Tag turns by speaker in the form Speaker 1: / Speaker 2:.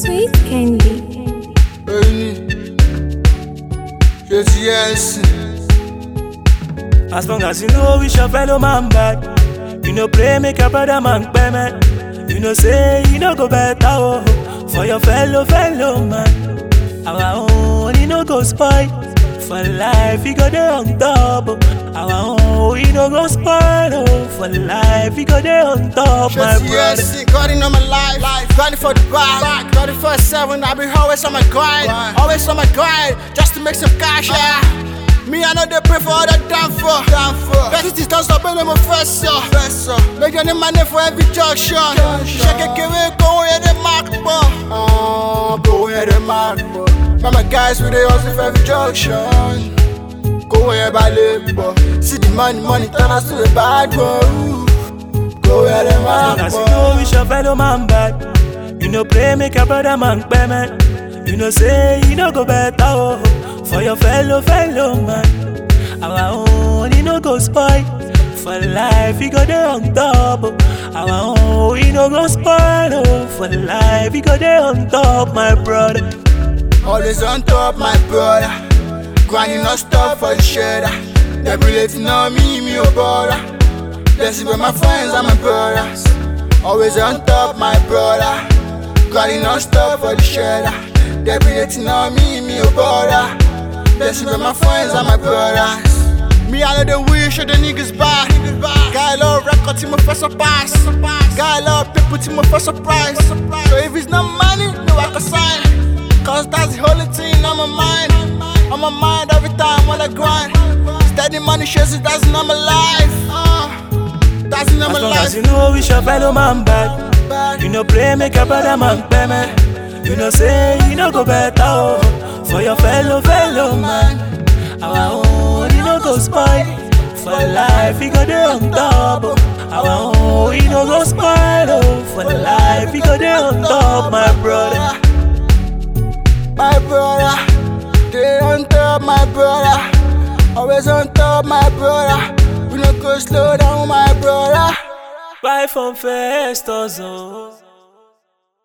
Speaker 1: Sweet candy.
Speaker 2: As long as you know wish your fellow man bad, you know pray make your brother man payment. You know say you know go better oh, for your fellow man. Our own you know go spoil, for life you go there on top. Our own you know go spoil oh, for life you go there on top, my brother.
Speaker 3: Grinding on my life, grinding for the bag, 24/7. I be always on my grind, always on my grind, just to make some cash. Yeah. Me, I know they pray for all the damn for. Best is don't stop in my professor. Make your name money for every junction. Check it, give it, go where the mark, go where the mark, my guys with the hustle for every junction. Go where by labor. See the money turn us to the bad one. Go where the mark.
Speaker 2: As long as you know wish your fellow man bad, you know pray make your brother man payment. You know say you know go better oh, for your fellow man. Our own you know go spoil, for life you go there on top. Our own you know go spoil oh, for life you go there on top, my brother.
Speaker 3: Always on top, my brother. Grinding non stop for the cheddar. They relating on me your brother. Blessed with my friends and my brothers. Always on top, my brother. Grinding non stop for the cheddar. They relating on me your brother. Blessed with my friends and my brothers. Me, I know the wish of the niggas back. Guy love record to my first surprise. Guy love people to my first surprise. So if it's not money, no I can sign. Cause that's the only thing on my mind. On my mind every time when I grind. Steady money shows it, that's not my life. That's not my life.
Speaker 2: As long as you know wish your fellow man bad, you know pray make your brother man payment. You know say you know go better oh, for your fellow man. Our own you know go spoil, for life you go there on top. Our own you know go spoil oh, for life you go there on top, my brother.
Speaker 3: My brother, they on top, my brother. Always on top, my brother. We no go slow down, my brother.
Speaker 2: Right from first oh.